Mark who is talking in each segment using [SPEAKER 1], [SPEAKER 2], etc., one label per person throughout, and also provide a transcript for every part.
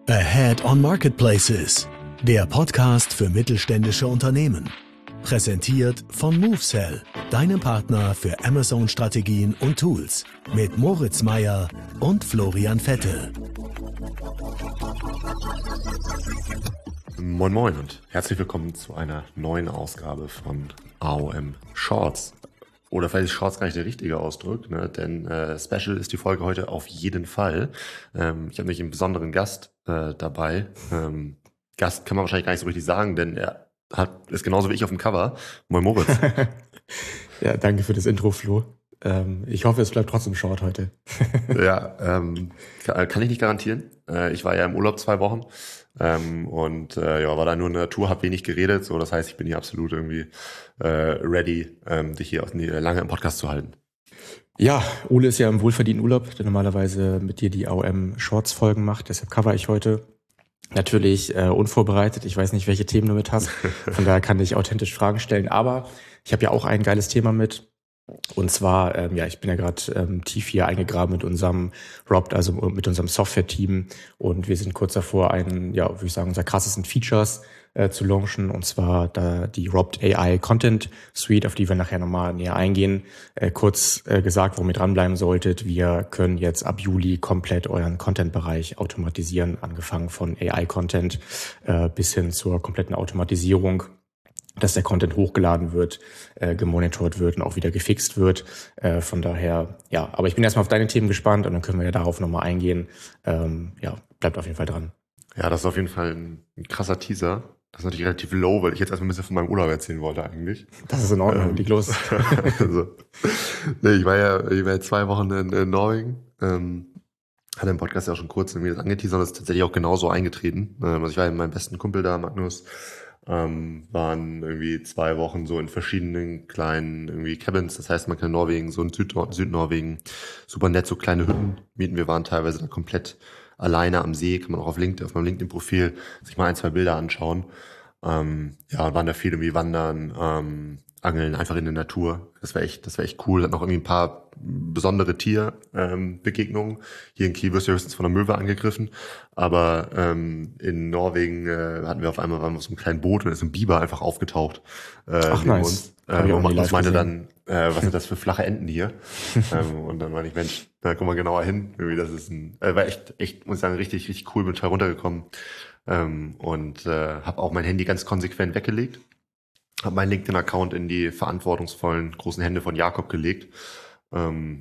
[SPEAKER 1] Ahead on Marketplaces, der Podcast für mittelständische Unternehmen. Präsentiert von MoveSell, deinem Partner für Amazon-Strategien und Tools. Mit Moritz Meyer und Florian Vettel.
[SPEAKER 2] Moin Moin und herzlich willkommen zu einer neuen Ausgabe von AOM Shorts. Oder vielleicht ist Shorts gar nicht der richtige Ausdruck, ne? Denn Special ist die Folge heute auf jeden Fall. Ich habe nämlich einen besonderen Gast dabei. Gast kann man wahrscheinlich gar nicht so richtig sagen, denn er ist genauso wie ich auf dem Cover. Moin Moritz.
[SPEAKER 3] Ja, danke für das Intro, Flo. Ich hoffe, es bleibt trotzdem short heute.
[SPEAKER 2] Ja, kann ich nicht garantieren. Ich war ja im Urlaub 2 Wochen und war da nur in der Tour, habe wenig geredet. So, das heißt, ich bin hier absolut irgendwie ready, dich hier lange im Podcast zu halten.
[SPEAKER 3] Ja, Ole ist ja im wohlverdienten Urlaub, der normalerweise mit dir die AOM Shorts Folgen macht. Deshalb cover ich heute. Natürlich unvorbereitet. Ich weiß nicht, welche Themen du mit hast. Von daher kann ich authentisch Fragen stellen. Aber ich habe ja auch ein geiles Thema mit. Und zwar, ich bin ja gerade tief hier eingegraben mit unserem Robt, also mit unserem Software-Team. Und wir sind kurz davor, würde ich sagen, unser krassesten Features zu launchen. Und zwar die Robt AI Content Suite, auf die wir nachher nochmal näher eingehen. Kurz gesagt, warum ihr dranbleiben solltet. Wir können jetzt ab Juli komplett euren Content-Bereich automatisieren, angefangen von AI-Content bis hin zur kompletten Automatisierung, dass der Content hochgeladen wird, gemonitort wird und auch wieder gefixt wird. Von daher, aber ich bin erstmal auf deine Themen gespannt und dann können wir ja darauf nochmal eingehen. Bleibt auf jeden Fall dran.
[SPEAKER 2] Ja, das ist auf jeden Fall ein krasser Teaser. Das ist natürlich relativ low, weil ich jetzt erstmal ein bisschen von meinem Urlaub erzählen wollte eigentlich.
[SPEAKER 3] Das ist in Ordnung, leg los.
[SPEAKER 2] Ich war ja 2 Wochen in Norwegen. Hatte im Podcast ja auch schon kurz irgendwie das angeteasert und das ist tatsächlich auch genauso eingetreten. Also ich war mit meinem besten Kumpel da, Magnus, waren irgendwie 2 Wochen so in verschiedenen kleinen irgendwie Cabins. Das heißt, man kann in Norwegen, so in Südnorwegen, super nett, so kleine Hütten mieten. Wir waren teilweise da komplett alleine am See, kann man auch auf meinem LinkedIn-Profil sich mal 1-2 Bilder anschauen. Und waren da viel irgendwie wandern, angeln, einfach in der Natur. Das war echt cool. Hat noch irgendwie ein paar besondere Tierbegegnungen. Hier in Kiel wirst du höchstens von einer Möwe angegriffen. Aber in Norwegen waren wir auf auf so einem kleinen Boot und ist ein Biber einfach aufgetaucht.
[SPEAKER 3] Ach, nice.
[SPEAKER 2] Und Magnus meinte dann, was sind das für flache Enten hier? Und dann meinte ich, Mensch, da guck mal genauer hin. Irgendwie, das ist war echt, muss ich sagen, richtig, richtig cool, bin total runtergekommen. Und habe auch mein Handy ganz konsequent weggelegt. Habe meinen LinkedIn-Account in die verantwortungsvollen großen Hände von Jakob gelegt. Und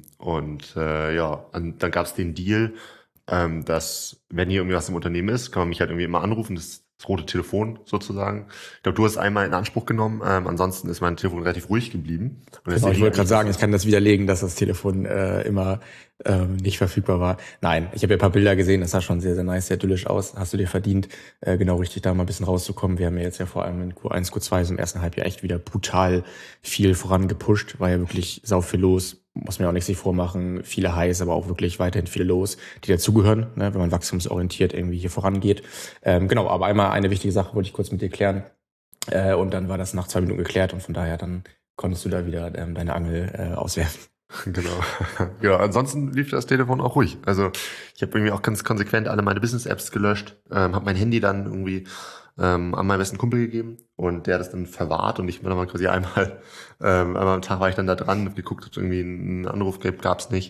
[SPEAKER 2] dann gab es den Deal, dass, wenn hier irgendwie was im Unternehmen ist, kann man mich halt irgendwie immer anrufen. Das rote Telefon sozusagen. Ich glaube, du hast einmal in Anspruch genommen. Ansonsten ist mein Telefon relativ ruhig geblieben.
[SPEAKER 3] Genau, ich wollte gerade sagen, ich kann das widerlegen, dass das Telefon immer nicht verfügbar war. Nein, ich habe ja ein paar Bilder gesehen, das sah schon sehr, sehr nice, sehr idyllisch aus. Hast du dir verdient, genau richtig da mal ein bisschen rauszukommen. Wir haben ja jetzt ja vor allem in Q1, Q2, so im ersten Halbjahr echt wieder brutal viel vorangepusht. War ja wirklich sau viel los. Muss man ja auch nicht sich vormachen, viele Highs, aber auch wirklich weiterhin viele Lows, die dazugehören, ne, wenn man wachstumsorientiert irgendwie hier vorangeht. Aber einmal eine wichtige Sache wollte ich kurz mit dir klären. Und dann war das nach 2 Minuten geklärt und von daher dann konntest du da wieder deine Angel auswerfen.
[SPEAKER 2] Genau. Ansonsten lief das Telefon auch ruhig. Also ich habe irgendwie auch ganz konsequent alle meine Business-Apps gelöscht, habe mein Handy dann irgendwie an meinen besten Kumpel gegeben und der hat das dann verwahrt und ich bin dann mal quasi einmal am Tag war ich dann da dran, hab geguckt, ob es irgendwie einen Anruf gab's nicht.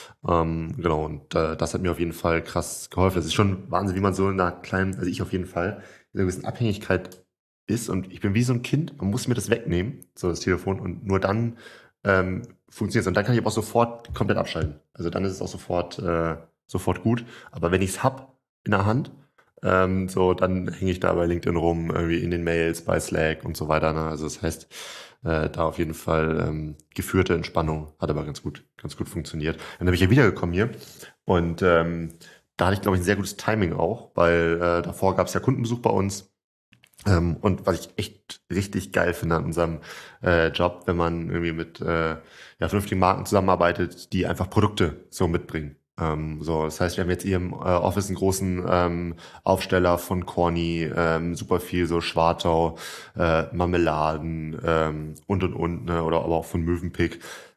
[SPEAKER 2] Das hat mir auf jeden Fall krass geholfen. Das ist schon Wahnsinn, wie man so in einer kleinen, also ich auf jeden Fall, in einer gewissen Abhängigkeit ist und ich bin wie so ein Kind, man muss mir das wegnehmen, so das Telefon und nur dann funktioniert es. Und dann kann ich aber auch sofort komplett abschalten. Also dann ist es auch sofort gut. Aber wenn ich es hab in der Hand, dann hänge ich da bei LinkedIn rum, irgendwie in den Mails, bei Slack und so weiter. Ne? Also das heißt, da auf jeden Fall geführte Entspannung hat aber ganz gut funktioniert. Dann bin ich ja wiedergekommen hier und da hatte ich, glaube ich, ein sehr gutes Timing auch, weil davor gab es ja Kundenbesuch bei uns. Und was ich echt richtig geil finde an unserem Job, wenn man irgendwie mit vernünftigen Marken zusammenarbeitet, die einfach Produkte so mitbringen. Das heißt, wir haben jetzt hier im Office einen großen Aufsteller von Corny, super viel so Schwartau, Marmeladen und, ne, oder aber auch von Mövenpick.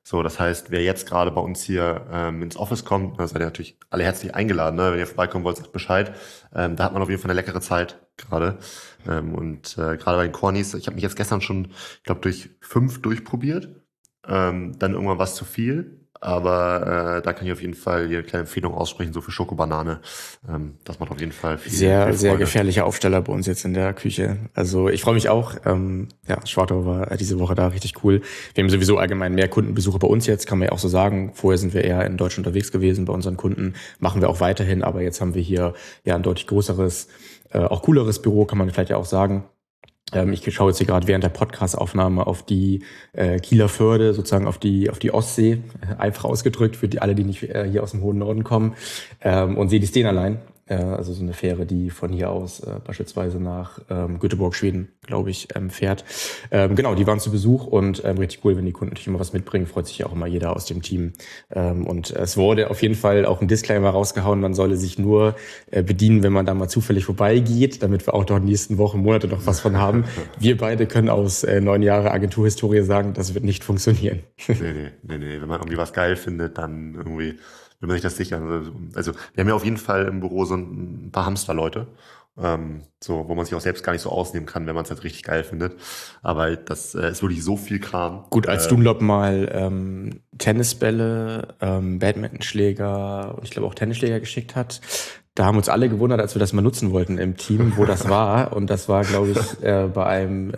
[SPEAKER 2] So, das heißt, wer jetzt gerade bei uns hier ins Office kommt, da seid ihr natürlich alle herzlich eingeladen, ne? Wenn ihr vorbeikommen wollt, sagt Bescheid. Da hat man auf jeden Fall eine leckere Zeit gerade. Gerade bei den Cornies, ich habe mich jetzt gestern schon, ich glaube, durch 5 durchprobiert. Dann irgendwann was zu viel. Aber da kann ich auf jeden Fall hier eine kleine Empfehlung aussprechen, so für Schokobanane. Das macht auf jeden Fall viel
[SPEAKER 3] Sehr
[SPEAKER 2] Freude.
[SPEAKER 3] gefährlicher Aufsteller bei uns jetzt in der Küche. Also ich freue mich auch. Schwartau war diese Woche da richtig cool. Wir haben sowieso allgemein mehr Kundenbesuche bei uns jetzt, kann man ja auch so sagen. Vorher sind wir eher in Deutschland unterwegs gewesen bei unseren Kunden. Machen wir auch weiterhin, aber jetzt haben wir hier ja ein deutlich größeres, auch cooleres Büro, kann man vielleicht ja auch sagen. Ich schaue jetzt hier gerade während der Podcast-Aufnahme auf die Kieler Förde, sozusagen auf die Ostsee, einfach ausgedrückt für alle, die nicht hier aus dem hohen Norden kommen, und sehe die Stena-Line, also so eine Fähre, die von hier aus beispielsweise nach Göteborg, Schweden, glaube ich, fährt. Genau, die waren zu Besuch und richtig cool, wenn die Kunden natürlich immer was mitbringen, freut sich ja auch immer jeder aus dem Team. Und es wurde auf jeden Fall auch ein Disclaimer rausgehauen, man solle sich nur bedienen, wenn man da mal zufällig vorbeigeht, damit wir auch dort in den nächsten Wochen, Monate noch was von haben. Wir beide können aus 9 Jahre Agenturhistorie sagen, das wird nicht funktionieren.
[SPEAKER 2] Nee. Wenn man irgendwie was geil findet, dann irgendwie will man sich das sichern. Also wir haben ja auf jeden Fall im Büro so ein paar Hamsterleute, wo man sich auch selbst gar nicht so ausnehmen kann, wenn man es halt richtig geil findet. Aber das ist wirklich so viel Kram.
[SPEAKER 3] Gut, als Dunlop mal Tennisbälle, Badmintonschläger und ich glaube auch Tennisschläger geschickt hat, da haben uns alle gewundert, als wir das mal nutzen wollten im Team, wo das war. Und das war, glaube ich, bei einem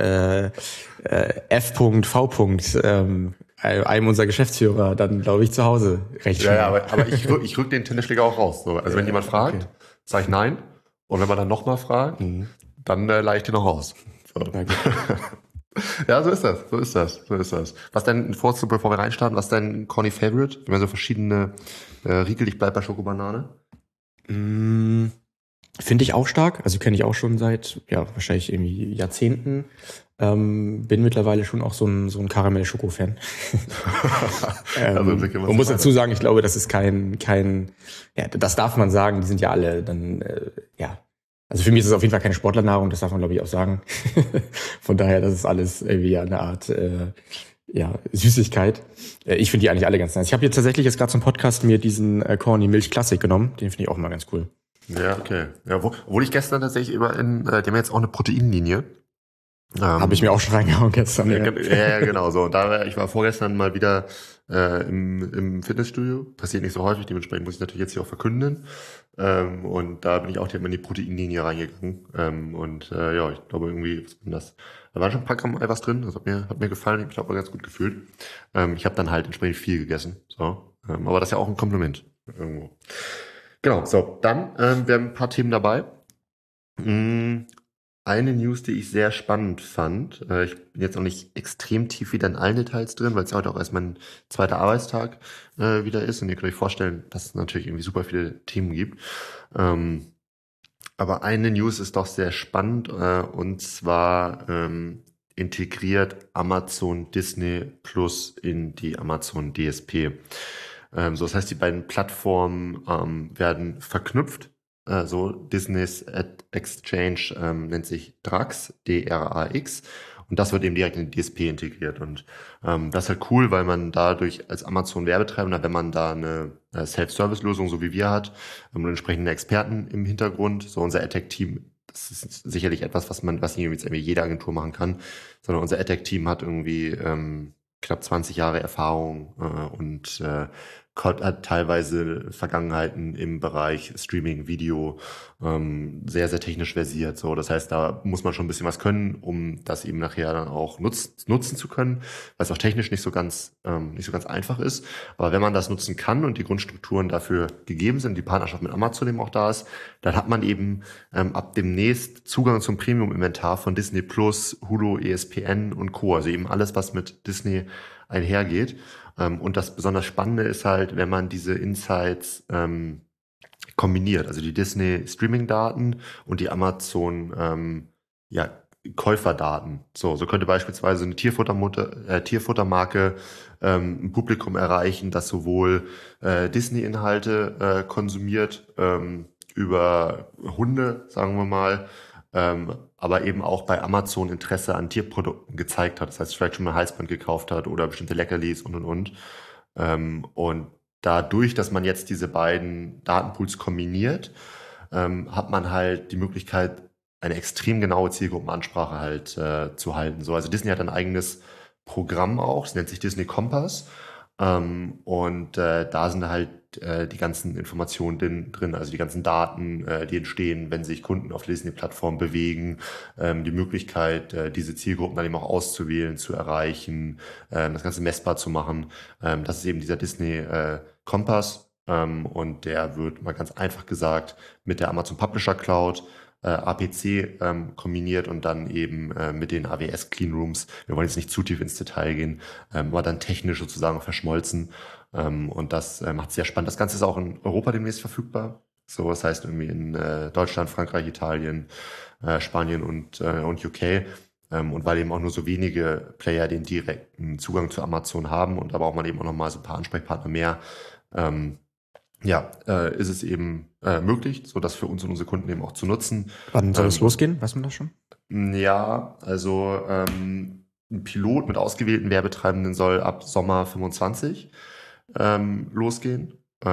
[SPEAKER 3] F.V. Einem unserer Geschäftsführer dann, glaube ich, zu Hause recht schnell.
[SPEAKER 2] Ja, aber ich rück den Tennisschläger auch raus. So. Also wenn jemand fragt, sage ich nein. Und wenn man dann nochmal fragt, dann leihe ich den noch raus. So. Okay. Ja, so ist das. Was denn, bevor wir reinstarten, was dein Corny Favorite? Wir haben so verschiedene Riegel, ich bleib bei Schokobanane.
[SPEAKER 3] Finde ich auch stark. Also kenne ich auch schon seit, wahrscheinlich irgendwie Jahrzehnten. Bin mittlerweile schon auch so ein Karamell-Schoko-Fan. Man muss dazu sagen, ich glaube, das ist kein, das darf man sagen, die sind ja alle dann, Also für mich ist es auf jeden Fall keine Sportlernahrung, das darf man, glaube ich, auch sagen. Von daher, das ist alles irgendwie eine Art, Süßigkeit. Ich finde die eigentlich alle ganz nice. Ich habe jetzt tatsächlich gerade zum Podcast mir diesen Corny Milch Classic genommen. Den finde ich auch immer ganz cool.
[SPEAKER 2] Ja, okay. Ja, obwohl ich gestern tatsächlich die haben jetzt auch eine Proteinlinie.
[SPEAKER 3] Habe ich mir auch schon reingehauen gestern.
[SPEAKER 2] Ja, genau so. Und ich war vorgestern mal wieder im Fitnessstudio. Passiert nicht so häufig, dementsprechend muss ich natürlich jetzt hier auch verkünden. Und da bin ich auch direkt mal in die Proteinlinie reingegangen. Ich glaube irgendwie, was war das? Da waren schon ein paar Gramm Eiweiß drin. Das hat mir gefallen. Ich habe ganz gut gefühlt. Ich habe dann halt entsprechend viel gegessen. So. Aber das ist ja auch ein Kompliment irgendwo. Genau, so. Dann, wir haben ein paar Themen dabei. Eine News, die ich sehr spannend fand. Ich bin jetzt noch nicht extrem tief wieder in allen Details drin, weil es ja heute auch erst mein zweiter Arbeitstag wieder ist. Und ihr könnt euch vorstellen, dass es natürlich irgendwie super viele Themen gibt. Aber eine News ist doch sehr spannend. Und zwar integriert Amazon Disney Plus in die Amazon DSP. Das heißt, die beiden Plattformen werden verknüpft. Disney's Ad Exchange nennt sich Drax, D-R-A-X, und das wird eben direkt in die DSP integriert. Und das ist halt cool, weil man dadurch als Amazon-Werbetreibender, wenn man da eine Self-Service-Lösung, so wie wir hat, und entsprechende Experten im Hintergrund, so unser AdTech-Team, das ist sicherlich etwas, was nicht irgendwie jede Agentur machen kann, sondern unser AdTech-Team hat irgendwie knapp 20 Jahre Erfahrung und hat teilweise Vergangenheiten im Bereich Streaming, Video, sehr, sehr technisch versiert. So, das heißt, da muss man schon ein bisschen was können, um das eben nachher dann auch nutzen zu können, weil es auch technisch nicht so ganz einfach ist. Aber wenn man das nutzen kann und die Grundstrukturen dafür gegeben sind, die Partnerschaft mit Amazon eben auch da ist, dann hat man eben ab demnächst Zugang zum Premium-Inventar von Disney Plus, Hulu, ESPN und Co. Also eben alles, was mit Disney einhergeht. Und das besonders Spannende ist halt, wenn man diese Insights kombiniert, also die Disney Streaming-Daten und die Amazon Käuferdaten. So könnte beispielsweise eine Tierfuttermarke ein Publikum erreichen, das sowohl Disney-Inhalte konsumiert über Hunde, sagen wir mal, aber eben auch bei Amazon Interesse an Tierprodukten gezeigt hat. Das heißt, vielleicht schon mal ein Halsband gekauft hat oder bestimmte Leckerlis und. Und dadurch, dass man jetzt diese beiden Datenpools kombiniert, hat man halt die Möglichkeit, eine extrem genaue Zielgruppenansprache halt zu halten. So, also Disney hat ein eigenes Programm auch, das nennt sich Disney Compass. Und da sind halt die ganzen Informationen drin, also die ganzen Daten, die entstehen, wenn sich Kunden auf der Disney-Plattform bewegen, die Möglichkeit, diese Zielgruppen dann eben auch auszuwählen, zu erreichen, das Ganze messbar zu machen. Das ist eben dieser Disney Compass, und der wird mal ganz einfach gesagt mit der Amazon Publisher Cloud APC kombiniert und dann eben mit den AWS Cleanrooms. Wir wollen jetzt nicht zu tief ins Detail gehen, aber dann technisch sozusagen verschmolzen. Und das macht es sehr spannend. Das Ganze ist auch in Europa demnächst verfügbar. So, das heißt irgendwie in Deutschland, Frankreich, Italien, Spanien und UK. Und weil eben auch nur so wenige Player den direkten Zugang zu Amazon haben und aber auch man eben auch nochmal so ein paar Ansprechpartner mehr, ist es eben möglich, so das für uns und unsere Kunden eben auch zu nutzen.
[SPEAKER 3] Wann soll es losgehen? Weiß man das schon?
[SPEAKER 2] Ja, also ein Pilot mit ausgewählten Werbetreibenden soll ab Sommer 25 losgehen.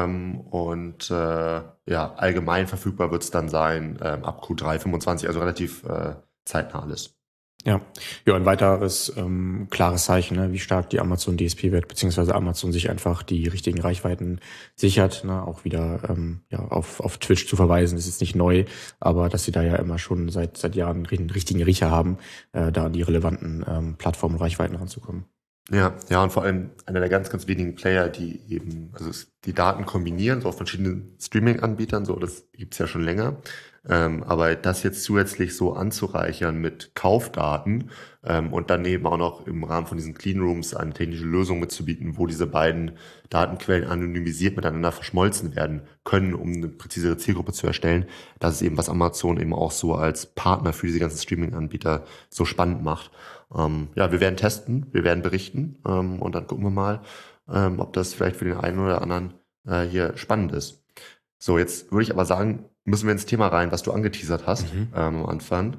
[SPEAKER 2] Allgemein verfügbar wird es dann sein ab Q3 25, also relativ zeitnah alles.
[SPEAKER 3] Ja, ein weiteres klares Zeichen, ne, wie stark die Amazon DSP wird, beziehungsweise Amazon sich einfach die richtigen Reichweiten sichert, ne, auch wieder auf Twitch zu verweisen, ist jetzt nicht neu, aber dass sie da ja immer schon seit Jahren einen richtigen Riecher haben, da an die relevanten Plattformen und Reichweiten ranzukommen.
[SPEAKER 2] Ja, und vor allem einer der ganz, ganz wenigen Player, die eben die Daten kombinieren, so auf verschiedenen Streaming-Anbietern, so das gibt's ja schon länger. Aber das jetzt zusätzlich so anzureichern mit Kaufdaten und dann eben auch noch im Rahmen von diesen Cleanrooms eine technische Lösung mitzubieten, wo diese beiden Datenquellen anonymisiert miteinander verschmolzen werden können, um eine präzisere Zielgruppe zu erstellen. Das ist eben, was Amazon eben auch so als Partner für diese ganzen Streaming-Anbieter so spannend macht. Wir werden testen, wir werden berichten und dann gucken wir mal, ob das vielleicht für den einen oder anderen hier spannend ist. So, jetzt würde ich aber sagen, müssen wir ins Thema rein, was du angeteasert hast am Anfang.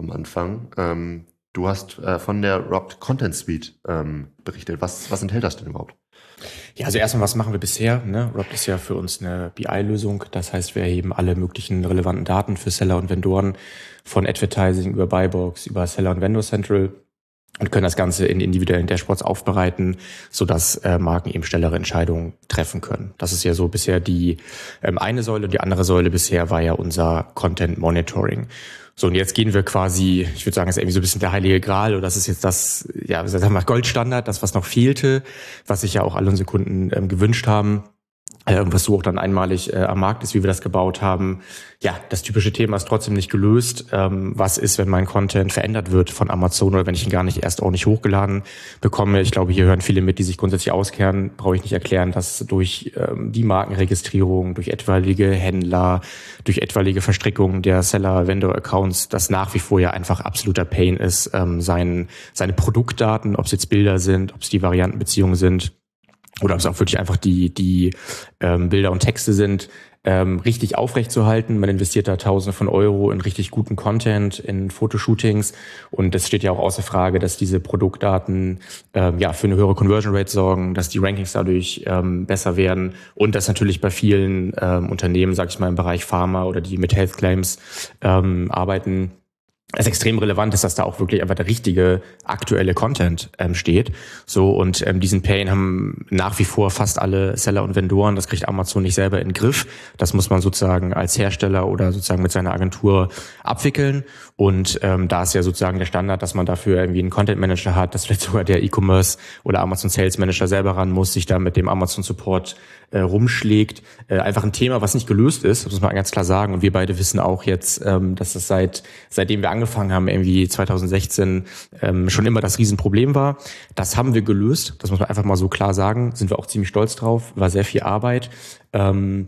[SPEAKER 2] Du hast von der Wrapped Content Suite berichtet. Was enthält das denn überhaupt?
[SPEAKER 3] Ja, also erstmal, was machen wir bisher? Ne? Wrapped ist ja für uns eine BI-Lösung. Das heißt, wir erheben alle möglichen relevanten Daten für Seller und Vendoren, von Advertising über Buybox, über Seller und Vendor Central, und können das Ganze in individuellen Dashboards aufbereiten, sodass Marken eben schnellere Entscheidungen treffen können. Das ist ja so bisher die eine Säule, und die andere Säule bisher war ja unser Content Monitoring. So, und jetzt gehen wir quasi, ich würde sagen, das ist irgendwie so ein bisschen der heilige Gral, oder das ist jetzt das, sagen wir Goldstandard, das, was noch fehlte, was sich ja auch alle unsere Kunden gewünscht haben. Was so auch dann einmalig am Markt ist, wie wir das gebaut haben. Ja, das typische Thema ist trotzdem nicht gelöst. Was ist, wenn mein Content verändert wird von Amazon oder wenn ich ihn gar nicht erst ordentlich hochgeladen bekomme? Ich glaube, hier hören viele mit, die sich grundsätzlich auskennen. Brauche ich nicht erklären, dass durch die Markenregistrierung, durch etwaige Händler, durch etwaige Verstrickungen der Seller-Vendor-Accounts, das nach wie vor ja einfach absoluter Pain ist, seine Produktdaten, ob es jetzt Bilder sind, ob es die Variantenbeziehungen sind, oder ob es auch wirklich einfach die Bilder und Texte sind, richtig aufrechtzuerhalten. Man investiert da Tausende von Euro in richtig guten Content, in Fotoshootings, und es steht ja auch außer Frage, dass diese Produktdaten für eine höhere Conversion Rate sorgen, dass die Rankings dadurch besser werden, und dass natürlich bei vielen Unternehmen, sag ich mal, im Bereich Pharma oder die mit Health Claims arbeiten, es extrem relevant ist, dass da auch wirklich einfach der richtige aktuelle Content steht. So, und diesen Pain haben nach wie vor fast alle Seller und Vendoren. Das kriegt Amazon nicht selber in den Griff. Das muss man sozusagen als Hersteller oder sozusagen mit seiner Agentur abwickeln. Und da ist ja sozusagen der Standard, dass man dafür irgendwie einen Content Manager hat, dass vielleicht sogar der E-Commerce oder Amazon Sales Manager selber ran muss, sich da mit dem Amazon Support rumschlägt. Einfach ein Thema, was nicht gelöst ist, das muss man ganz klar sagen. Und wir beide wissen auch jetzt, dass das seitdem wir angefangen haben, irgendwie 2016, schon immer das Riesenproblem war. Das haben wir gelöst, das muss man einfach mal so klar sagen, sind wir auch ziemlich stolz drauf, war sehr viel Arbeit.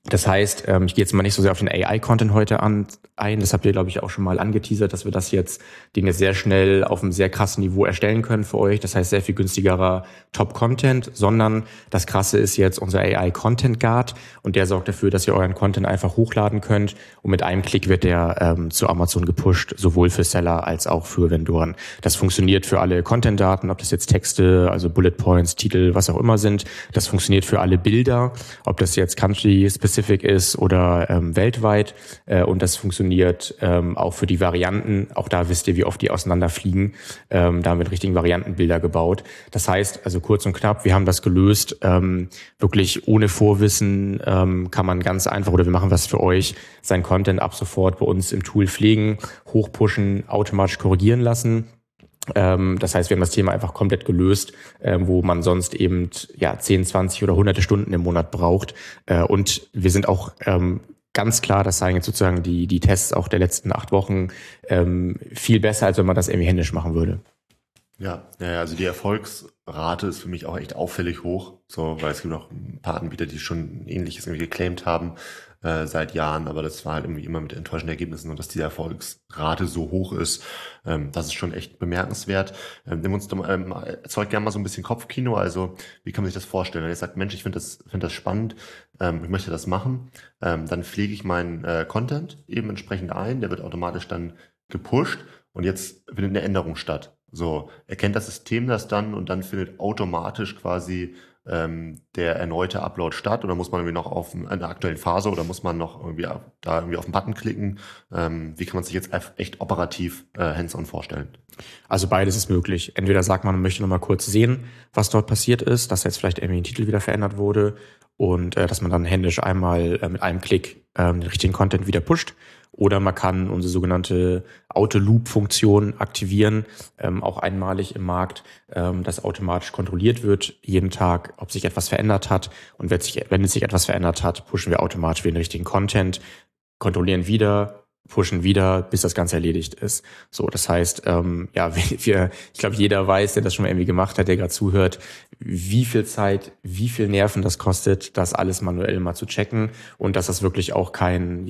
[SPEAKER 3] Das heißt, ich gehe jetzt mal nicht so sehr auf den AI-Content heute ein. Das habt ihr, glaube ich, auch schon mal angeteasert, dass wir den jetzt sehr schnell auf einem sehr krassen Niveau erstellen können für euch. Das heißt, sehr viel günstigerer Top-Content, sondern das Krasse ist jetzt unser AI-Content Guard und der sorgt dafür, dass ihr euren Content einfach hochladen könnt und mit einem Klick wird der zu Amazon gepusht, sowohl für Seller als auch für Vendoren. Das funktioniert für alle Content-Daten, ob das jetzt Texte, also Bullet Points, Titel, was auch immer sind. Das funktioniert für alle Bilder, ob das jetzt Country-Specific ist oder weltweit und das funktioniert auch für die Varianten. Auch da wisst ihr, wie oft die auseinanderfliegen. Da haben wir richtigen Variantenbilder gebaut. Das heißt, also kurz und knapp, wir haben das gelöst. Wirklich ohne Vorwissen kann man ganz einfach, oder wir machen was für euch, sein Content ab sofort bei uns im Tool pflegen, hochpushen, automatisch korrigieren lassen. Das heißt, wir haben das Thema einfach komplett gelöst, wo man sonst eben 10, 20 oder hunderte Stunden im Monat braucht. Und wir sind auch ganz klar, das zeigen jetzt sozusagen die Tests auch der letzten 8 Wochen, viel besser, als wenn man das irgendwie händisch machen würde.
[SPEAKER 2] Ja, also die Erfolgsrate ist für mich auch echt auffällig hoch, so, weil es gibt auch ein paar Anbieter, die schon Ähnliches irgendwie geclaimt haben seit Jahren, aber das war halt irgendwie immer mit enttäuschenden Ergebnissen und dass die Erfolgsrate so hoch ist, das ist schon echt bemerkenswert. Erzeugt gerne mal so ein bisschen Kopfkino, also wie kann man sich das vorstellen? Wenn ihr sagt, Mensch, ich finde das spannend, ich möchte das machen, dann pflege ich meinen Content eben entsprechend ein, der wird automatisch dann gepusht und jetzt findet eine Änderung statt. So, erkennt das System das dann und dann findet automatisch quasi der erneute Upload statt oder muss man irgendwie noch auf einer aktuellen Phase oder muss man noch irgendwie auf den Button klicken? Wie kann man sich jetzt echt operativ hands-on vorstellen?
[SPEAKER 3] Also beides ist möglich. Entweder sagt man möchte noch mal kurz sehen, was dort passiert ist, dass jetzt vielleicht irgendwie ein Titel wieder verändert wurde und dass man dann händisch einmal mit einem Klick den richtigen Content wieder pusht. Oder man kann unsere sogenannte Auto-Loop-Funktion aktivieren, auch einmalig im Markt, dass automatisch kontrolliert wird, jeden Tag, ob sich etwas verändert hat. Und wenn es sich etwas verändert hat, pushen wir automatisch wieder den richtigen Content, kontrollieren wieder, pushen wieder, bis das Ganze erledigt ist. So, das heißt, ich glaube, jeder weiß, der das schon mal irgendwie gemacht hat, der gerade zuhört, wie viel Zeit, wie viel Nerven das kostet, das alles manuell mal zu checken und dass das wirklich auch keine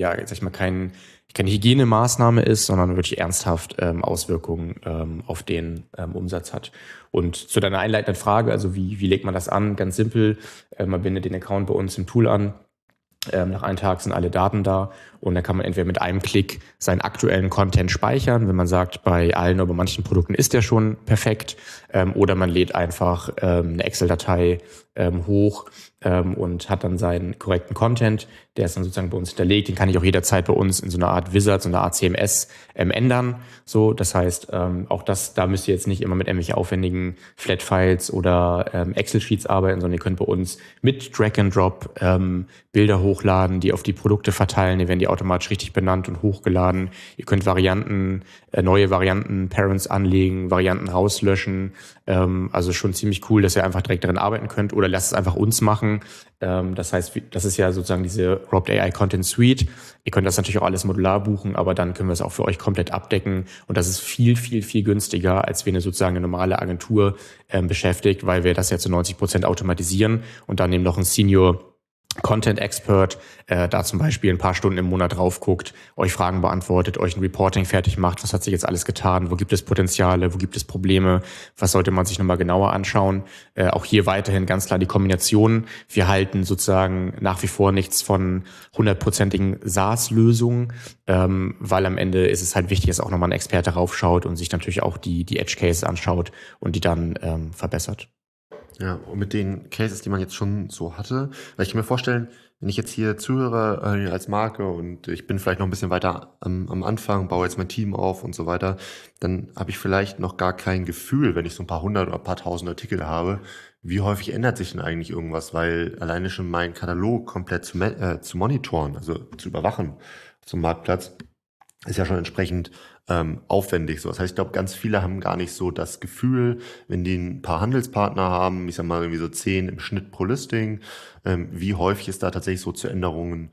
[SPEAKER 3] Hygienemaßnahme ist, sondern wirklich ernsthaft Auswirkungen auf den Umsatz hat. Und zu deiner einleitenden Frage, also wie legt man das an? Ganz simpel, man bindet den Account bei uns im Tool an. Nach einem Tag sind alle Daten da und dann kann man entweder mit einem Klick seinen aktuellen Content speichern, wenn man sagt, bei allen oder bei manchen Produkten ist der schon perfekt, oder man lädt einfach eine Excel-Datei hoch und hat dann seinen korrekten Content, der ist dann sozusagen bei uns hinterlegt, den kann ich auch jederzeit bei uns in so einer Art Wizard, so einer Art CMS ändern. So, das heißt, da müsst ihr jetzt nicht immer mit irgendwelchen aufwendigen Flat-Files oder Excel-Sheets arbeiten, sondern ihr könnt bei uns mit Drag and Drop Bilder hochladen, die auf die Produkte verteilen, die werden die automatisch richtig benannt und hochgeladen. Ihr könnt neue Varianten, Parents anlegen, Varianten rauslöschen. Also schon ziemlich cool, dass ihr einfach direkt darin arbeiten könnt oder lasst es einfach uns machen. Das heißt, das ist ja sozusagen diese Robbed AI Content Suite. Ihr könnt das natürlich auch alles modular buchen, aber dann können wir es auch für euch komplett abdecken. Und das ist viel, viel, viel günstiger, als wenn ihr sozusagen eine normale Agentur beschäftigt, weil wir das ja zu 90% automatisieren und dann eben noch ein Senior Content Expert, da zum Beispiel ein paar Stunden im Monat drauf guckt, euch Fragen beantwortet, euch ein Reporting fertig macht, was hat sich jetzt alles getan, wo gibt es Potenziale, wo gibt es Probleme, was sollte man sich nochmal genauer anschauen. Auch hier weiterhin ganz klar die Kombination. Wir halten sozusagen nach wie vor nichts von 100%igen SaaS-Lösungen, weil am Ende ist es halt wichtig, dass auch nochmal ein Experte raufschaut und sich natürlich auch die Edge Cases anschaut und die dann verbessert.
[SPEAKER 2] Ja, und mit den Cases, die man jetzt schon so hatte, weil ich kann mir vorstellen, wenn ich jetzt hier zuhöre als Marke und ich bin vielleicht noch ein bisschen weiter am Anfang, baue jetzt mein Team auf und so weiter, dann habe ich vielleicht noch gar kein Gefühl, wenn ich so ein paar hundert oder ein paar tausend Artikel habe, wie häufig ändert sich denn eigentlich irgendwas, weil alleine schon mein Katalog komplett zu monitoren, also zu überwachen zum Marktplatz, ist ja schon entsprechend aufwendig. So, das heißt, ich glaube, ganz viele haben gar nicht so das Gefühl, wenn die ein paar Handelspartner haben, ich sag mal irgendwie so 10 im Schnitt pro Listing, wie häufig es da tatsächlich so zu Änderungen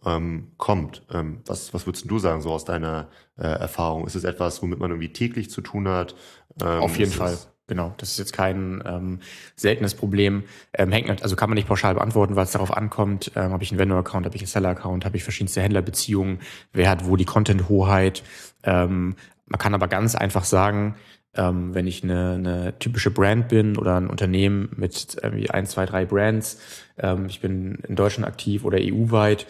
[SPEAKER 2] kommt. Was würdest du sagen, so aus deiner Erfahrung? Ist es etwas, womit man irgendwie täglich zu tun hat?
[SPEAKER 3] Auf jeden Fall. Genau, das ist jetzt kein seltenes Problem. Also kann man nicht pauschal beantworten, weil es darauf ankommt. Habe ich einen Vendor-Account, habe ich einen Seller-Account, habe ich verschiedenste Händlerbeziehungen, wer hat wo die Content-Hoheit. Man kann aber ganz einfach sagen, wenn ich eine typische Brand bin oder ein Unternehmen mit irgendwie 1, 2, 3 Brands, ich bin in Deutschland aktiv oder EU-weit,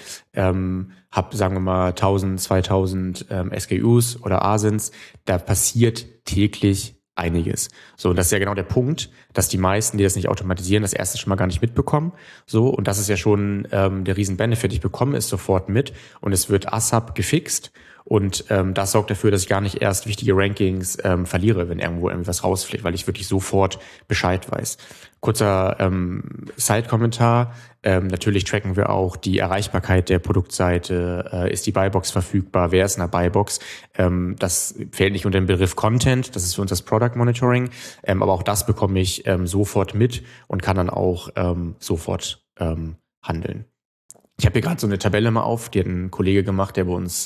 [SPEAKER 3] habe, sagen wir mal, 1000, 2000 SKUs oder ASINs, da passiert täglich einiges. So, und das ist ja genau der Punkt, dass die meisten, die das nicht automatisieren, das erste schon mal gar nicht mitbekommen. So, und das ist ja schon der Riesen-Benefit. Ich bekomme es sofort mit und es wird ASAP gefixt. Und das sorgt dafür, dass ich gar nicht erst wichtige Rankings verliere, wenn irgendwo irgendwas rausfliegt, weil ich wirklich sofort Bescheid weiß. Kurzer Side-Kommentar. Natürlich tracken wir auch die Erreichbarkeit der Produktseite. Ist die Buybox verfügbar? Wer ist in der Buybox? Das fällt nicht unter den Begriff Content. Das ist für uns das Product Monitoring. Aber auch das bekomme ich sofort mit und kann dann auch sofort handeln. Ich habe hier gerade so eine Tabelle mal auf, die hat ein Kollege gemacht, der bei uns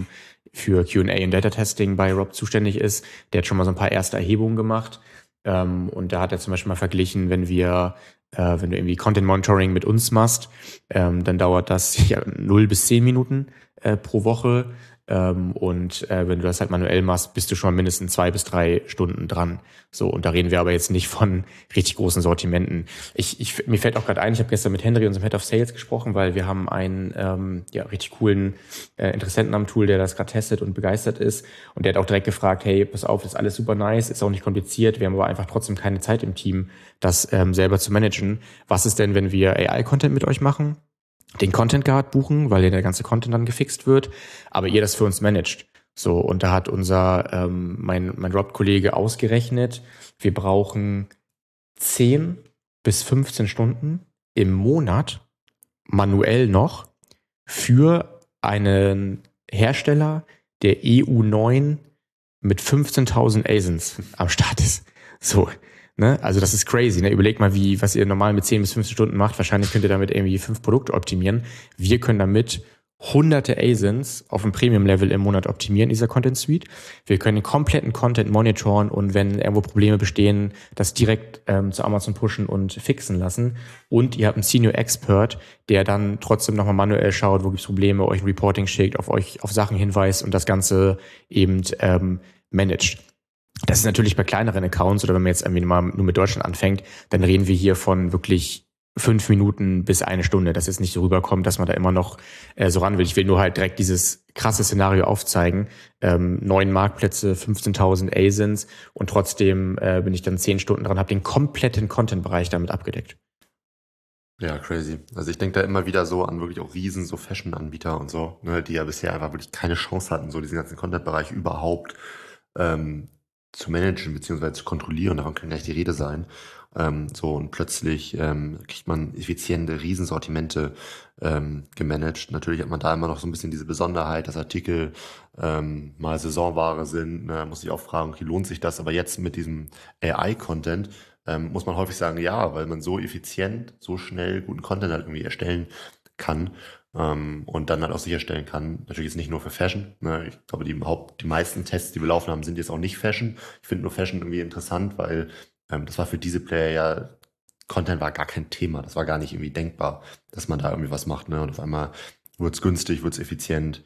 [SPEAKER 3] für Q&A und Data Testing bei Rob zuständig ist. Der hat schon mal so ein paar erste Erhebungen gemacht. Und da hat er zum Beispiel mal verglichen, wenn du irgendwie Content Monitoring mit uns machst, dann dauert das 0 bis 10 Minuten pro Woche. Und wenn du das halt manuell machst, bist du schon mindestens 2 bis 3 Stunden dran. So, und da reden wir aber jetzt nicht von richtig großen Sortimenten. Mir fällt auch gerade ein, ich habe gestern mit Henry, unserem Head of Sales, gesprochen, weil wir haben einen richtig coolen Interessenten am Tool, der das gerade testet und begeistert ist. Und der hat auch direkt gefragt, hey, pass auf, das ist alles super nice, ist auch nicht kompliziert, wir haben aber einfach trotzdem keine Zeit im Team, das selber zu managen. Was ist denn, wenn wir AI-Content mit euch machen? Den Content Guard buchen, weil der ganze Content dann gefixt wird, aber ihr das für uns managt. So, und da hat mein Rob-Kollege ausgerechnet, wir brauchen 10 bis 15 Stunden im Monat manuell noch für einen Hersteller, der EU9 mit 15.000 ASINs am Start ist. So. Ne? Also das ist crazy. Ne? Überlegt mal, was ihr normal mit 10 bis 15 Stunden macht. Wahrscheinlich könnt ihr damit irgendwie 5 Produkte optimieren. Wir können damit hunderte ASINs auf dem Premium-Level im Monat optimieren, dieser Content-Suite. Wir können den kompletten Content monitoren und wenn irgendwo Probleme bestehen, das direkt zu Amazon pushen und fixen lassen. Und ihr habt einen Senior Expert, der dann trotzdem nochmal manuell schaut, wo gibt's Probleme, euch ein Reporting schickt, auf Sachen hinweist und das Ganze eben managt. Das ist natürlich bei kleineren Accounts oder wenn man jetzt irgendwie mal nur mit Deutschland anfängt, dann reden wir hier von wirklich 5 Minuten bis 1 Stunde, dass es nicht so rüberkommt, dass man da immer noch so ran will. Ich will nur halt direkt dieses krasse Szenario aufzeigen. 9 Marktplätze, 15.000 ASINs und trotzdem bin ich dann 10 Stunden dran, habe den kompletten Content-Bereich damit abgedeckt.
[SPEAKER 2] Ja, crazy. Also ich denke da immer wieder so an wirklich auch riesen so Fashion-Anbieter und so, ne, die ja bisher einfach wirklich keine Chance hatten, so diesen ganzen Content-Bereich überhaupt zu managen bzw. zu kontrollieren, davon kann gar nicht die Rede sein. So und plötzlich kriegt man effiziente Riesensortimente gemanagt. Natürlich hat man da immer noch so ein bisschen diese Besonderheit, dass Artikel mal Saisonware sind. Ne, muss ich auch fragen, okay, lohnt sich das? Aber jetzt mit diesem AI-Content muss man häufig sagen, ja, weil man so effizient, so schnell guten Content halt irgendwie erstellen kann. Und dann halt auch sicherstellen kann, natürlich jetzt nicht nur für Fashion, ne? Ich glaube, die meisten Tests, die wir laufen haben, sind jetzt auch nicht Fashion. Ich finde nur Fashion irgendwie interessant, weil das war für diese Player ja, Content war gar kein Thema, das war gar nicht irgendwie denkbar, dass man da irgendwie was macht, ne? Und auf einmal wird's günstig, wird's effizient,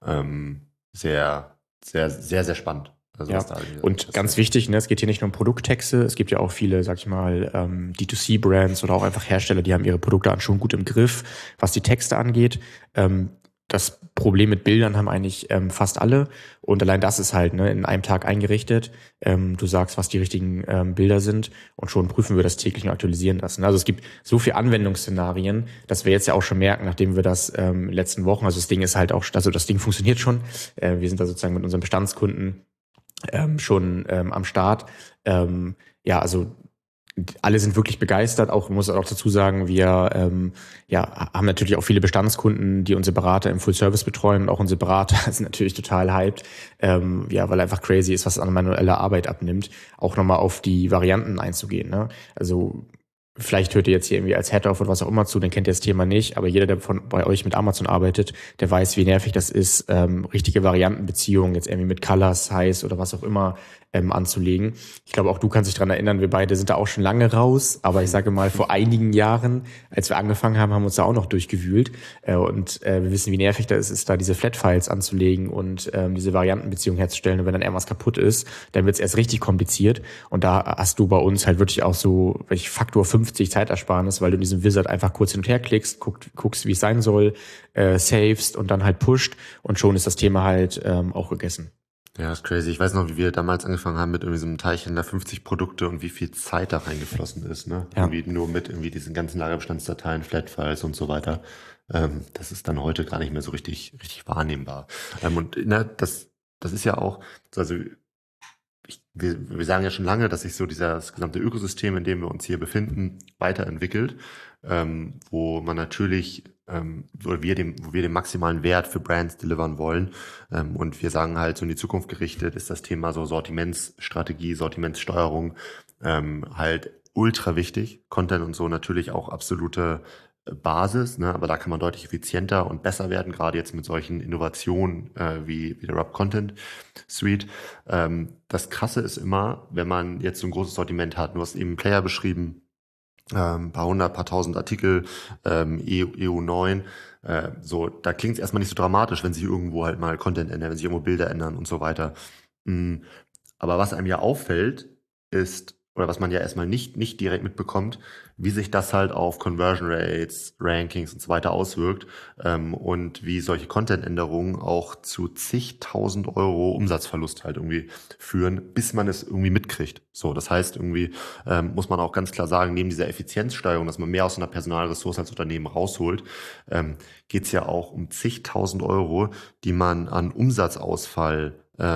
[SPEAKER 2] sehr, sehr, sehr, sehr spannend. Also
[SPEAKER 3] ja, und ganz wichtig, ne, es geht hier nicht nur um Produkttexte, es gibt ja auch viele, sag ich mal, D2C-Brands oder auch einfach Hersteller, die haben ihre Produkte schon gut im Griff, was die Texte angeht. Das Problem mit Bildern haben eigentlich fast alle und allein das ist halt in einem Tag eingerichtet. Du sagst, was die richtigen Bilder sind und schon prüfen wir das täglich und aktualisieren das. Also es gibt so viele Anwendungsszenarien, dass wir jetzt ja auch schon merken, nachdem wir das letzten Wochen, also das Ding ist halt auch, also das Ding funktioniert schon. Wir sind da sozusagen mit unseren Bestandskunden schon am Start. Also alle sind wirklich begeistert. Auch muss auch dazu sagen, wir haben natürlich auch viele Bestandskunden, die unsere Berater im Full Service betreuen. Und auch unsere Berater sind natürlich total hyped, weil einfach crazy ist, was an manueller Arbeit abnimmt, auch nochmal auf die Varianten einzugehen. Ne? Also vielleicht hört ihr jetzt hier irgendwie als Head-Off oder was auch immer zu, dann kennt ihr das Thema nicht, aber jeder, der bei euch mit Amazon arbeitet, der weiß, wie nervig das ist, richtige Variantenbeziehungen, jetzt irgendwie mit Color, Size oder was auch immer, anzulegen. Ich glaube, auch du kannst dich daran erinnern, wir beide sind da auch schon lange raus, aber ich sage mal, vor einigen Jahren, als wir angefangen haben, haben wir uns da auch noch durchgewühlt und wir wissen, wie nervig das ist, da diese Flat-Files anzulegen und diese Variantenbeziehung herzustellen und wenn dann irgendwas kaputt ist, dann wird es erst richtig kompliziert und da hast du bei uns halt wirklich auch so Faktor 50 Zeitersparnis, weil du in diesem Wizard einfach kurz hin und her klickst, guckst, wie es sein soll, savest und dann halt pusht und schon ist das Thema halt auch gegessen.
[SPEAKER 2] Ja, ist crazy. Ich weiß noch, wie wir damals angefangen haben mit irgendwie so einem Teilchen, da 50 Produkte und wie viel Zeit da reingeflossen ist, ne?
[SPEAKER 3] Ja.
[SPEAKER 2] Irgendwie nur mit irgendwie diesen ganzen Lagerbestandsdateien, Flatfiles und so weiter. Das ist dann heute gar nicht mehr so richtig wahrnehmbar. Und ne, das ist ja auch, also wir sagen ja schon lange, dass sich so das gesamte Ökosystem, in dem wir uns hier befinden, weiterentwickelt, wo man natürlich, wo wir den maximalen Wert für Brands delivern wollen. Und wir sagen halt, so in die Zukunft gerichtet ist das Thema so Sortimentsstrategie, Sortimentssteuerung halt ultra wichtig. Content und so natürlich auch absolute Basis, ne? Aber da kann man deutlich effizienter und besser werden, gerade jetzt mit solchen Innovationen wie der Rub Content Suite. Das Krasse ist immer, wenn man jetzt so ein großes Sortiment hat, du hast eben einen Player beschrieben, paar hundert, paar tausend Artikel, EU9, so, da klingt es erstmal nicht so dramatisch, wenn sich irgendwo halt mal Content ändert, wenn sich irgendwo Bilder ändern und so weiter. Aber was einem ja auffällt, ist, oder was man ja erstmal nicht direkt mitbekommt, wie sich das halt auf Conversion Rates, Rankings und so weiter auswirkt und wie solche Content-Änderungen auch zu zigtausend Euro Umsatzverlust halt irgendwie führen, bis man es irgendwie mitkriegt. So, das heißt irgendwie muss man auch ganz klar sagen, neben dieser Effizienzsteigerung, dass man mehr aus einer Personalressource als Unternehmen rausholt, geht es ja auch um zigtausend Euro, die man an Umsatzausfall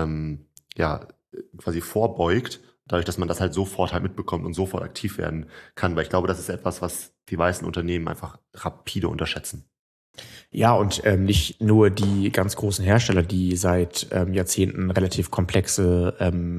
[SPEAKER 2] quasi vorbeugt, dadurch, dass man das halt sofort halt mitbekommt und sofort aktiv werden kann. Weil ich glaube, das ist etwas, was die meisten Unternehmen einfach rapide unterschätzen.
[SPEAKER 3] Ja, und nicht nur die ganz großen Hersteller, die seit Jahrzehnten relativ komplexe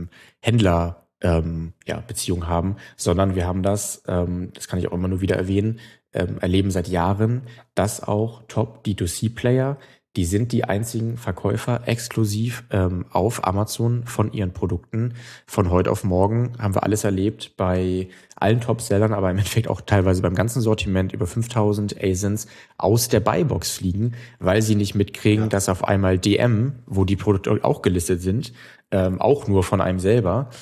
[SPEAKER 3] Händler-Beziehungen haben, sondern wir haben das kann ich auch immer nur wieder erwähnen, erleben seit Jahren, dass auch Top-D2C-Player, die sind die einzigen Verkäufer exklusiv auf Amazon von ihren Produkten. Von heute auf morgen haben wir alles erlebt bei allen Top-Sellern, aber im Endeffekt auch teilweise beim ganzen Sortiment über 5000 ASINs aus der Buybox fliegen, weil sie nicht mitkriegen, dass auf einmal DM, wo die Produkte auch gelistet sind, auch nur von einem selber,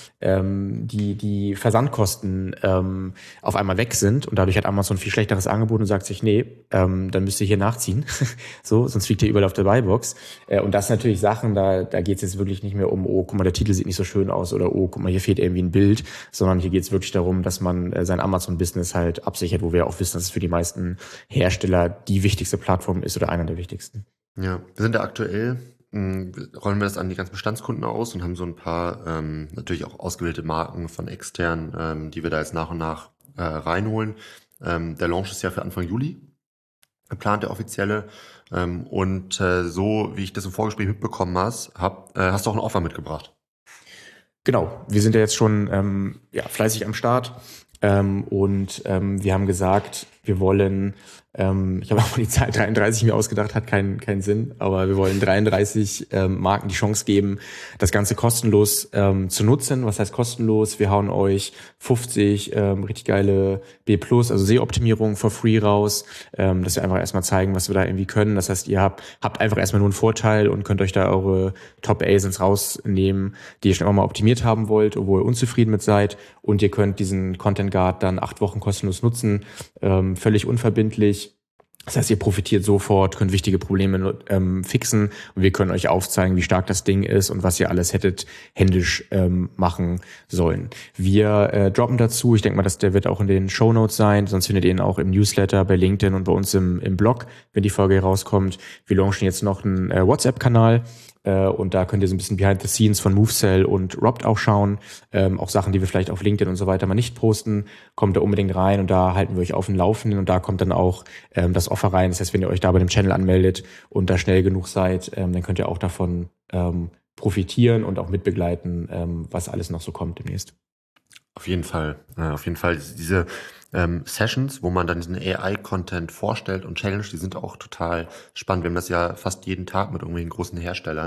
[SPEAKER 3] die Versandkosten auf einmal weg sind und dadurch hat Amazon viel schlechteres Angebot und sagt sich, nee, dann müsst ihr hier nachziehen, so, sonst fliegt ihr überall auf der Buybox. Und das sind natürlich Sachen, da geht es jetzt wirklich nicht mehr um, oh, guck mal, der Titel sieht nicht so schön aus oder oh, guck mal, hier fehlt irgendwie ein Bild, sondern hier geht es wirklich darum, dass man sein Amazon-Business halt absichert, wo wir auch wissen, dass es für die meisten Hersteller die wichtigste Plattform ist oder einer der wichtigsten.
[SPEAKER 2] Ja, wir sind da aktuell, rollen wir das an die ganzen Bestandskunden aus und haben so ein paar natürlich auch ausgewählte Marken von extern, die wir da jetzt nach und nach reinholen. Der Launch ist ja für Anfang Juli geplant, der offizielle. Und so wie ich das im Vorgespräch mitbekommen hast du auch ein Offer mitgebracht.
[SPEAKER 3] Genau, wir sind ja jetzt schon fleißig am Start und wir haben gesagt, wir wollen, ich habe auch mal die Zahl 33 mir ausgedacht, hat keinen Sinn, aber wir wollen 33 Marken die Chance geben, das Ganze kostenlos zu nutzen. Was heißt kostenlos? Wir hauen euch 50 richtig geile B+, also SEO-Optimierung for free raus, dass wir einfach erstmal zeigen, was wir da irgendwie können. Das heißt, ihr habt einfach erstmal nur einen Vorteil und könnt euch da eure Top-ASINs rausnehmen, die ihr schon immer mal optimiert haben wollt, wo ihr unzufrieden mit seid. Und ihr könnt diesen Content Guard dann 8 Wochen kostenlos nutzen, völlig unverbindlich. Das heißt, ihr profitiert sofort, könnt wichtige Probleme fixen und wir können euch aufzeigen, wie stark das Ding ist und was ihr alles hättet händisch machen sollen. Wir droppen dazu, ich denke mal, der wird auch in den Shownotes sein, sonst findet ihr ihn auch im Newsletter, bei LinkedIn und bei uns im Blog, wenn die Folge rauskommt. Wir launchen jetzt noch einen WhatsApp-Kanal. Und da könnt ihr so ein bisschen Behind the Scenes von MoveSell und Robbed auch schauen. Auch Sachen, die wir vielleicht auf LinkedIn und so weiter mal nicht posten, kommt da unbedingt rein und da halten wir euch auf dem Laufenden und da kommt dann auch das Offer rein. Das heißt, wenn ihr euch da bei dem Channel anmeldet und da schnell genug seid, dann könnt ihr auch davon profitieren und auch mitbegleiten, was alles noch so kommt demnächst.
[SPEAKER 2] Auf jeden Fall. Diese Sessions, wo man dann diesen AI-Content vorstellt und challenge, die sind auch total spannend. Wir haben das ja fast jeden Tag mit irgendwelchen großen Herstellern.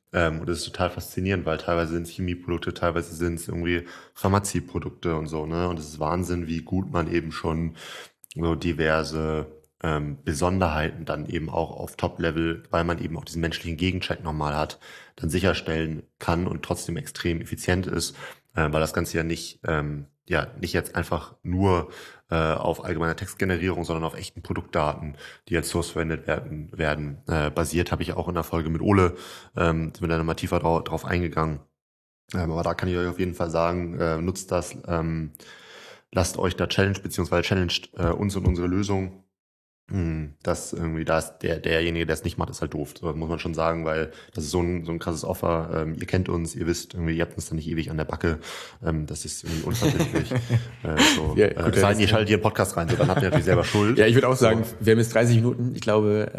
[SPEAKER 2] Und das ist total faszinierend, weil teilweise sind es Chemieprodukte, teilweise sind es irgendwie Pharmazieprodukte und so, ne? Und es ist Wahnsinn, wie gut man eben schon so diverse Besonderheiten dann eben auch auf Top-Level, weil man eben auch diesen menschlichen Gegencheck nochmal hat, dann sicherstellen kann und trotzdem extrem effizient ist, weil das Ganze ja nicht jetzt einfach nur auf allgemeiner Textgenerierung, sondern auf echten Produktdaten, die als Source verwendet werden basiert, habe ich auch in der Folge mit Ole, sind wir da nochmal tiefer drauf eingegangen. Aber da kann ich euch auf jeden Fall sagen, nutzt das, lasst euch da beziehungsweise challenged uns und unsere Lösung. Das irgendwie, da ist derjenige, der es nicht macht, ist halt doof. So, das muss man schon sagen, weil das ist so ein krasses Offer. Ihr kennt uns, ihr wisst irgendwie, ihr habt uns da nicht ewig an der Backe. Das ist irgendwie unverbindlich. Ihr schaltet hier einen Podcast rein, so, dann habt ihr natürlich selber Schuld.
[SPEAKER 3] Ja, ich würde auch sagen, wir haben jetzt 30 Minuten. Ich glaube,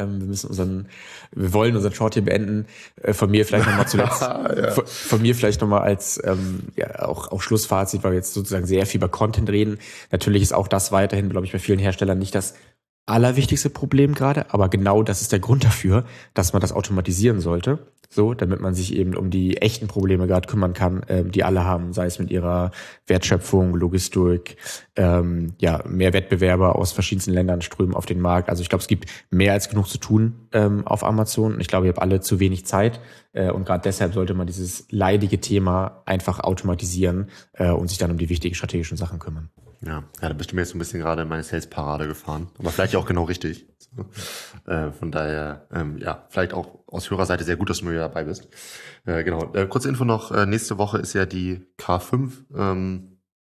[SPEAKER 3] wir wollen unseren Short hier beenden. Von mir vielleicht nochmal zuletzt. Von mir vielleicht nochmal als auch Schlussfazit, weil wir jetzt sozusagen sehr viel über Content reden. Natürlich ist auch das weiterhin, glaube ich, bei vielen Herstellern nicht das allerwichtigste Problem gerade, aber genau das ist der Grund dafür, dass man das automatisieren sollte, so, damit man sich eben um die echten Probleme gerade kümmern kann, die alle haben, sei es mit ihrer Wertschöpfung, Logistik, mehr Wettbewerber aus verschiedensten Ländern strömen auf den Markt. Also ich glaube, es gibt mehr als genug zu tun auf Amazon. Ich glaube, ihr habt alle zu wenig Zeit und gerade deshalb sollte man dieses leidige Thema einfach automatisieren und sich dann um die wichtigen strategischen Sachen kümmern.
[SPEAKER 2] Ja, da bist du mir jetzt ein bisschen gerade in meine Sales-Parade gefahren. Aber vielleicht auch genau richtig. Von daher, vielleicht auch aus Hörerseite sehr gut, dass du mir dabei bist. Genau. Kurze Info noch. Nächste Woche ist ja die K5.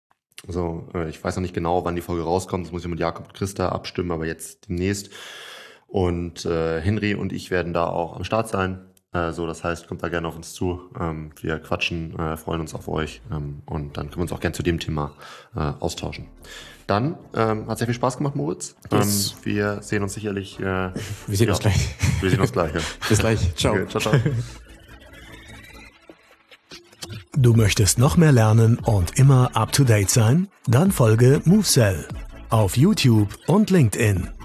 [SPEAKER 2] Ich weiß noch nicht genau, wann die Folge rauskommt. Das muss ich mit Jakob und Christa abstimmen, aber jetzt demnächst. Und Henry und ich werden da auch am Start sein. Das heißt, kommt da gerne auf uns zu. Wir quatschen, freuen uns auf euch und dann können wir uns auch gerne zu dem Thema austauschen. Dann hat sehr viel Spaß gemacht, Moritz.
[SPEAKER 3] Yes.
[SPEAKER 2] Wir sehen uns sicherlich.
[SPEAKER 3] Wir sehen uns gleich.
[SPEAKER 2] Wir sehen uns gleich, ja.
[SPEAKER 3] Bis gleich. Ciao.
[SPEAKER 2] Okay, ciao.
[SPEAKER 1] Du möchtest noch mehr lernen und immer up to date sein? Dann folge MoveSell auf YouTube und LinkedIn.